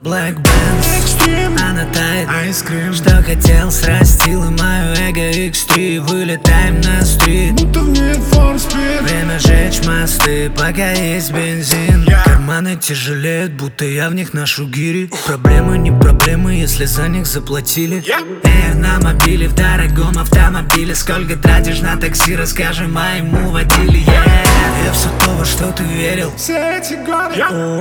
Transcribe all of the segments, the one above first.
Black Benz, она тает айскрим. Что хотел, срастил и мою эго X3. Вылетаем на стрит, будто в Need for Speed. время жечь мосты, пока есть бензин. Карманы тяжелеют, будто я в них ношу гири. Проблемы не проблемы, если за них заплатили. На мобиле, в дорогом автомобиле. Сколько тратишь на такси, расскажи моему водиле. Я все то, во что ты верил. Все эти годы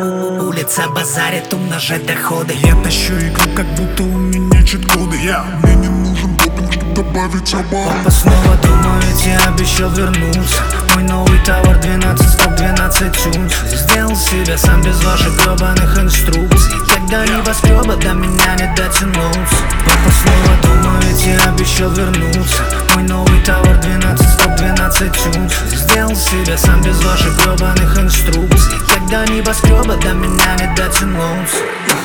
Улица базарит, умножать доходы. я тащу игру, как будто у меня чит-коды. Мне не нужен допинг, чтобы добавить оборону. Папа снова думает, я обещал вернуться. Мой новый товар 12 стоп, 12 тюнс. Сделал себя сам без ваших гребаных инструкций. Тогда небоскреба до меня не дотянуться. Папа снова думает, я обещал вернуться. Мой новый товар 12 стоп, 12 тюнс. Сделал себя сам без ваших гребаных инструкций. Тогда небоскреба до меня не дотянуться.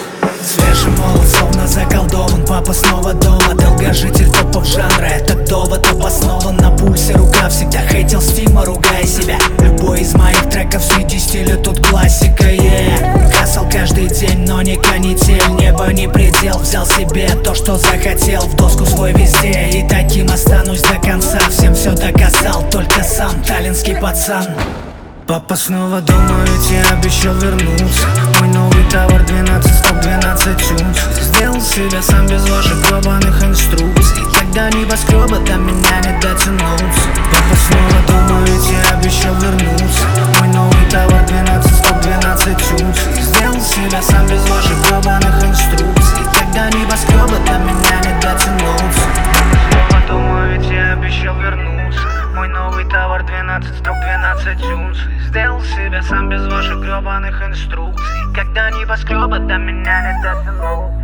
Свежий молод, словно заколдован. Папа снова дома, долгожитель топов жанра. Это довод обоснован на пульсе. Рука всегда хейтил стима, ругая себя. Любой из моих треков среди стиля тут классика, Хасл каждый день, но не канитель. Небо не предел, взял себе то, что захотел. В доску свой везде, и таким останусь до конца. Всем все доказал, только сам таллинский пацан. Папа снова думает, я обещал вернуться. Мой новый товар 12 стоп, 12 тюнс. Сделал себя сам без ваших гребаных инструкций. Тогда небоскреба до меня не дотянуться. Папа снова думает, я обещал вернуться. Мой новый товар 12 стоп, 12 тюнс. Сделал себя сам без ваших гребаных инструкций. Тогда небоскреба до меня не дотянуться. Снова думает, я обещал вернуться. Мой новый товар 12 стоп, 12 тюнс. Сделал себя сам без ваших гребаных инструкций. Когда небоскреба до меня не дотянул.